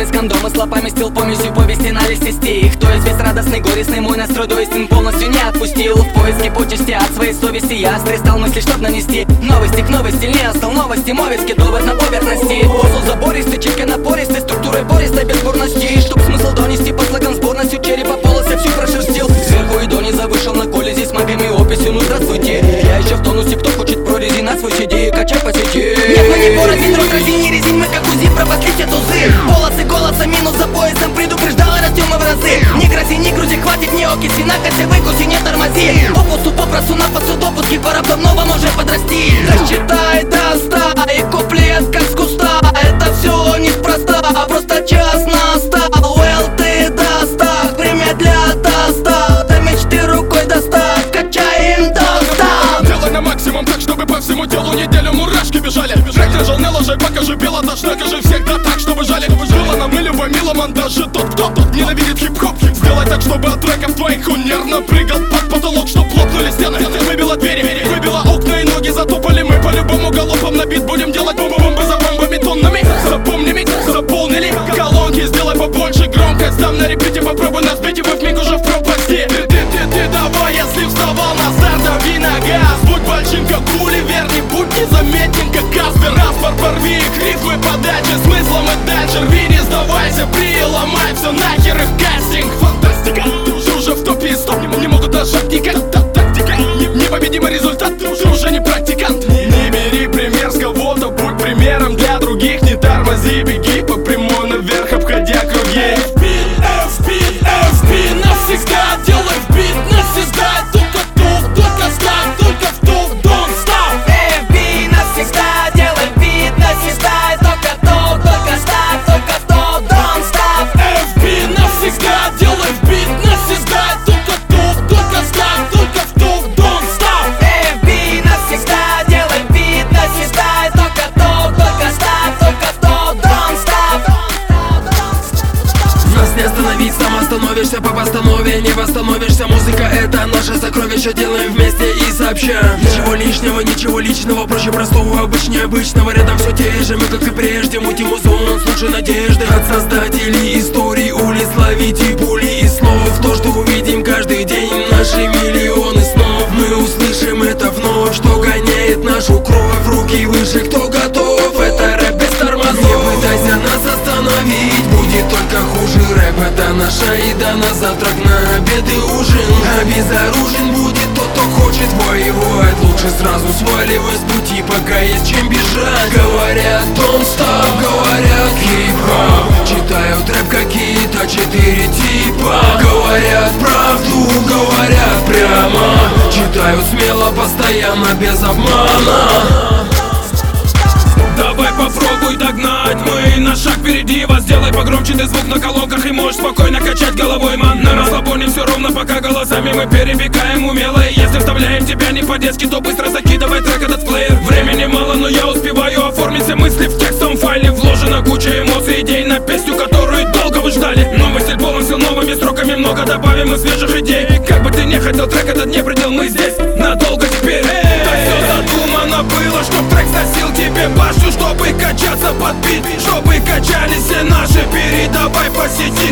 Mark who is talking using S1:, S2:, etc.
S1: из кондома с лопами стил помесью повести на листе стих. То есть весь радостный, горестный мой настрой до истин полностью не отпустил. В поиске почести от своей совести я стал мысли, чтоб нанести новости к новости, не остал новости, мовецкий довод на поверхности. Посыл забористый, читка напористый, структурой пористой, без бурности. Чтоб смысл донести по слогам сборностью, черепа полосы всю прошерстил. Сверху и дониза вышел на коллезе с магами описью, ну здравствуйте. Я еще в тонусе, кто хочет прорези на свой CD, качай по сети. Нет, мы не порознь, рот разин, не резин, мы как УЗИ, пропаслите тузы. Полосы голоса, минус за поясом, предупреждал и растем мы в разы. Не грози, не грузи, хватит не окиси, накося, выкуси, не тормози. Попусту, попросту, на посуд, допуски, пора по-новому уже подрасти. Рассчитай до 100 и куплет как с куста. Это все неспроста, а просто час настал. Well, ты достал, время для тоста. До мечты рукой достать, качаем достал.
S2: Делай на максимум так, чтобы по всему телу неделю мурашки бежали. Трек лежал, не ложай, покажи бело, дашь, накажи всех, да так, чтобы жали. Было нам или мило монтаже, тот, кто ненавидит хип-хоп. Сделай так, чтобы от треков твоих он нервно прыгал под потолок, чтоб лопнули стены. Выбила двери, выбила окна и ноги затопали. Мы по-любому галопом на бит будем делать бомбы за бомбами тоннами. Запомни микс, заполнили колонки, сделай побольше громкость. Там на репите попробуй нас бить, и мы вмиг уже в пропасти. Ты давай, если вставал на старт, дави на газ. Будь большим, как Гулливер, не будь незаметен, как Каспер. Распор, порви их рифмы, подачи смыслом и дальше. Рви, не сдавайся, приломай все нахер и в кастинг. Фантастика, ты уже в топе, стоп, не могут даже обникать. Тактика, непобедимый результат, ты уже не практикант. Не бери пример с кого-то, будь примером для других. Не тормози, беги по прямой наверх, обходя круги.
S3: FB навсегда, делай в бит навсегда. Только тук, только стак, только в тук, don't stop.
S1: FB навсегда, делай бит навсегда. Только тук, только стак, только в тук, don't stop.
S3: FB навсегда, делай в бит навсегда. Только тук, только стак, только в тук, don't stop.
S1: FB навсегда, делай бит навсегда. Только тук, только стак, только в тук, don't stop.
S4: Нас не остановить, сам остановишься по постанове. Не восстановишься, музыка это наше сокровище. Делаем вместе и сообща. Ничего лишнего, ничего личного. Проще простого, обычнее обычного. Рядом все те же, мы как и прежде. Мутим музон, слушай надежды от создателей историй улиц. Ловите пули и слов. То, что увидим каждый день. Наши миллионы снов. Мы услышим это вновь, что гоняет нашу кровь. Руки выше, кто готов. Это рэп без тормозов. Не пытайся нас остановить, будет только хуже. Рэп это наша еда на завтрак, на обед и ужин. Обезоружен будет тот, кто хочет воевать. Лучше сразу сваливай с пути, пока есть чем бежать. Говорят don't stop, говорят хип-хоп. Читают рэп какие-то 4 типа. Говорят правду, говорят прямо. Читают смело, постоянно, без обмана.
S3: Давай попробуй догнать, мы на шаг впереди вас. Сделай погромче ты звук на колонках и можешь спокойно качать головой, ман. На расслабоне все ровно, пока голосами мы перебегаем умело. И если вставляем тебя не по-детски, то быстро закидывай трек этот в плеер. Времени мало, но я успеваю оформить все мысли в текстовом файле. Вложена куча эмоций, идей на песню, которую долго вы ждали. Новый стиль полон сил, новыми строками много добавим и свежих идей. Как бы ты не хотел, трек этот не предел, мы здесь надолго теперь. Так все задумано было, чтоб трек сносил тебе башню, чтобы качаться под бит, чтобы качались все наши. Передавай по сети